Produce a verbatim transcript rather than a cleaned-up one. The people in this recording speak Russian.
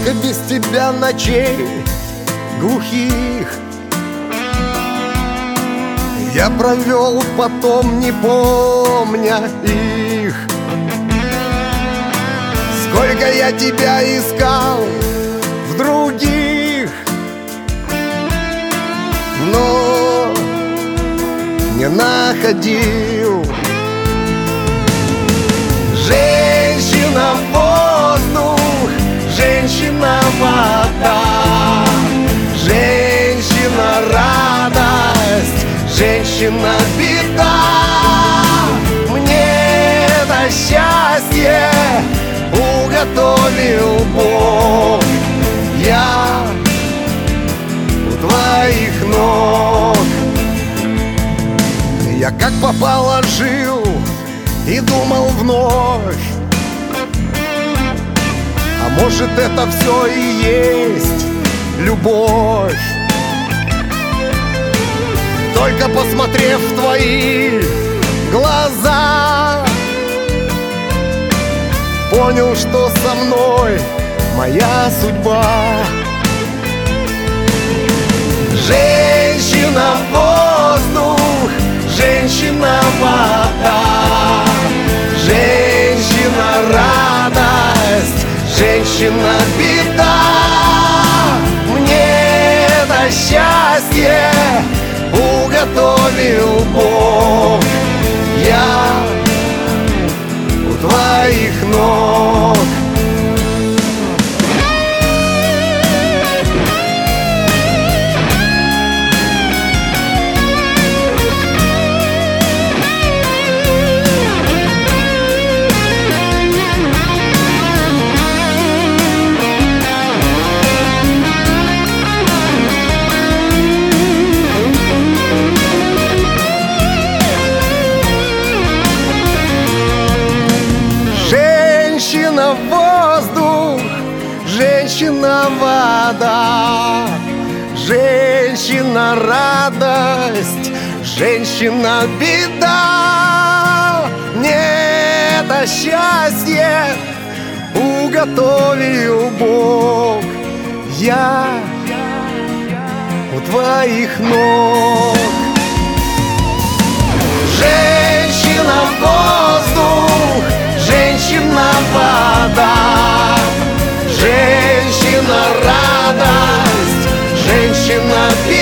Сколько без тебя ночей глухих я провел, потом не помня их. Сколько я тебя искал в других, но не находил. Женщина — воздух, женщина — вода, женщина — радость, женщина — беда. Мне это счастье уготовил Бог. Я у твоих ног. Я как попало жил и думал вновь, а может, это все и есть любовь. Только посмотрев в твои глаза, понял, что со мной моя судьба. Женщина — воздух, женщина — вода, женщина — радость, женщина — беда. Мне это счастье уготовил Бог. Я у твоих ног. Женщина — воздух, женщина — вода, женщина — радость, женщина — беда. Мне это счастье уготовил Бог. Я у твоих ног. Женщина — воздух, женщина — вода, женщина — радость, женщина — беда.